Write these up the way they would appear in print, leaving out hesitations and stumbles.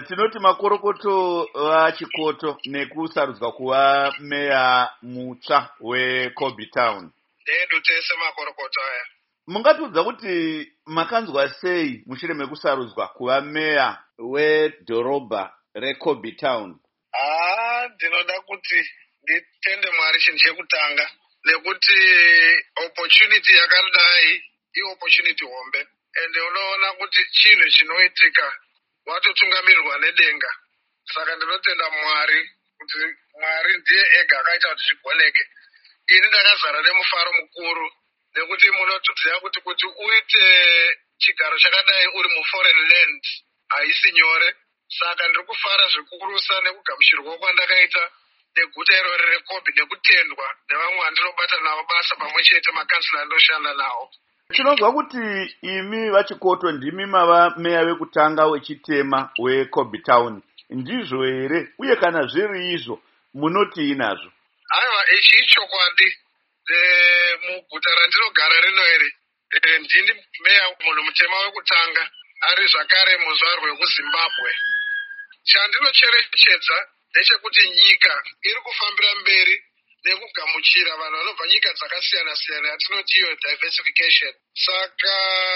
Tinoti makorokoto vaChikoto nekusarudzwa kuva meya mutsva weKobe Town. Edu tese makorokoto aya. Mungatiudza kuti makanzwa sei mushure mekusarudzwa kuva meya wedhorobha reKobe Town? Ndinoda kuti nditende Mwari chinhu chekutanga nekuti opportunity yakadai iopportunity hombe, ende unoona kuti chinhu chinoitika watotungamirirwa nedenga. Saka ndinotenda Mwari kuti Mwari ndiye ega akaita kuti zvigoneke. Ini ndakazara nemufaro mukuru nekuti munotoziva kuti uite chigaro chakadai uri muforeign land haisi nyore. Saka ndiri kufara zvikurusa nekugamuchirwa kwandakaita neguta iroro reKobe nekutendwa nevamwe vandinobata navo basa pamwe chete makansila andinoshanda nawo. Tinonzwa kuti imi vaChikoto ndimi mava meya wekutanga wechitema weKobe Town. Ndizvo here? Uye kana zviri izvo munotii nazvo? Aiwa, ichi ichokwadi. Muguta randinogara rino ere, ndini meya munhu mutema wekutanga ari zvakare muzvarwa rwekuZimbabwe. Chandinocherechedza ndechekuti nyika iri kufambira mberi nekugamuchira vanhu vanobva nyika dzakasiyana siyana yatinoti iyo diversification. Saka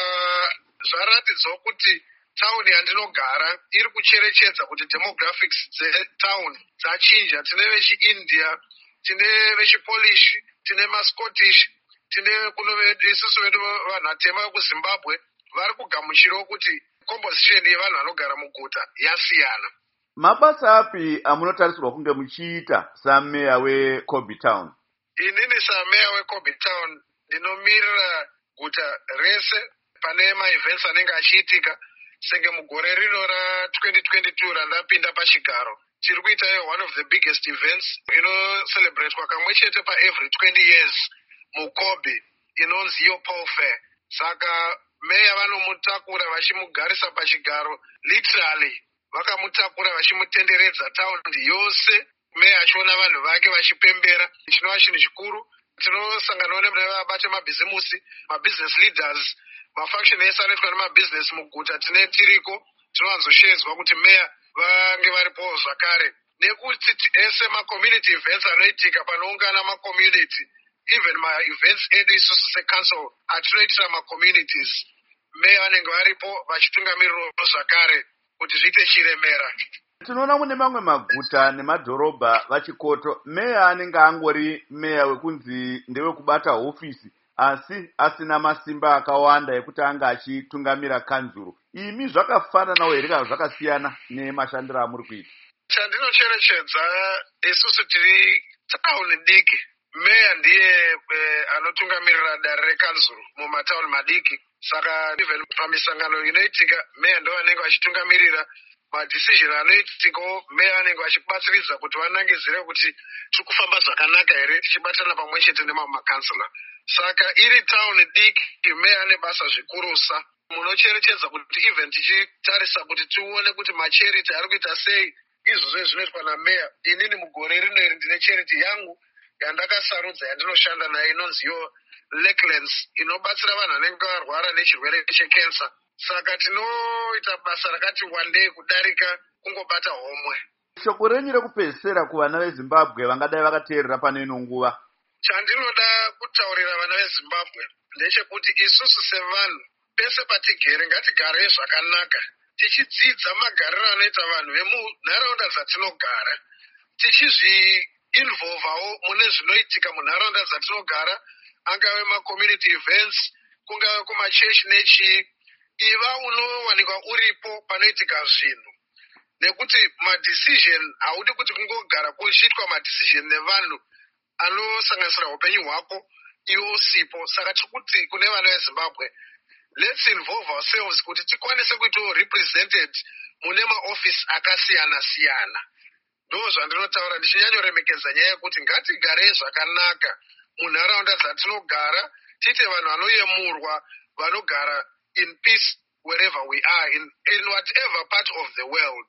zvaratidzawo kuti tauni yandinogara iri kucherechedza kuti demographics dzetown dzachinja. Tine vechiIndia, tine vechiPolish, tine maScottish, tine isusu vedu vanhu vatema vekuZimbabwe vari kugamuchirawo kuti composition yevanhu vanogara muguta yasiyana. Mabasa api amunotarisirwa kunge muchiita sameya weKobe Town? Inini sameya weKobe Town ndinomirira guta rese pane maevents anenge achiitika. Senge mugore rino ra2022 randapinda pachigaro tiri kuita one of the biggest events inocelebratwa kamwe chete paevery 20 years muKobe inonzi iyo Paul Fair. Saka meya vanomutakura vachimugarisa pachigaro, literally vakamutakura vachimutenderedza taundi yose, meya achiona vanhu vake vachipembera. Chinova chinhu chikuru. Tinosanganawo nevabate mabhizimusi, mabusiness leaders, mafaction ese anoitwa nemabusiness muguta tiriko. Tinowanzoshedzwa kuti meya vange varipo zvakare, nekuti ese macommunity events anoitika panoungana macommunity, even maevents edu isusu secouncil atinoitira macommunities, meya vanenge varipo vachitungamirirawo zvakare kuti zviite chiremera. Tinoona mune mamwe maguta nemadhorobha vaChikoto meya anenge angori meya wekunzi ndewekubata hofisi asi asina masimba akawanda ekuti anga achitungamira kanzuro. Imi zvakafananawo here kana zvakasiyana nemashandiro amuri kuita? Chandinocherechedza, isusu tiri tauni diki. Meya ndiye anotungamirira dare rekanzuro mumatauni madiki. Saka even pamisangano inoitika meya ndo vanenge vachitungamirira madecision anoitikawo. Meya vanenge vachibatsiridza kuti vanangizire kuti tiri kufamba zvakanaka here tichibatana pamwe chete nemamakansila. Saka iri tauni diki meya ane basa zvikurusa. Munocherechedza kuti even tichitarisa kuti tione kuti macharity ari kuita sei izvozvo zvinoitwa nameya. Inini mugore rino iri ndine charity yangu yandakasarudza yandinoshanda nayo inonzi yo Lakelands, inobatsira vanhu vanenge varwara nechirwere chekensa. Saka tinoita basa rakati wandei kudarika kungobata homwe. Shoko renyu rekupedzisira kuvana veZimbabwe vangadai vakateerera pane ino nguva? Chandinoda kutaurira vana veZimbabwe ndechekuti isusu sevanhu pese patigere ngatigare zvakanaka, tichidzidza magariro anoita vanhu vemunharaunda dzatinogara, tichizvi-involvawo mune zvinoitika munharaunda dzatinogara, angave macommunity events, kungave kumachechi nechi. Iva unowanikwa uripo panoitika zvinhu, nekuti madecision haudi kuti kungogara kuchiitwa madecision nevanhu anosanganisira upenyu hwako iwe usipo. Saka tikuti kune vana veZimbabwe, let's involve ourselves kuti tikwanise kuitawo represented mune maofisi akasiyana siyana. Ndo zvandinotaura ndichinyanyoremekedza nyaya yekuti ngatigare zvakanaka munharaunda dzatinogara, tiite vanhu vanoyemurwa, vanogara in peace wherever we are in whatever part of the world.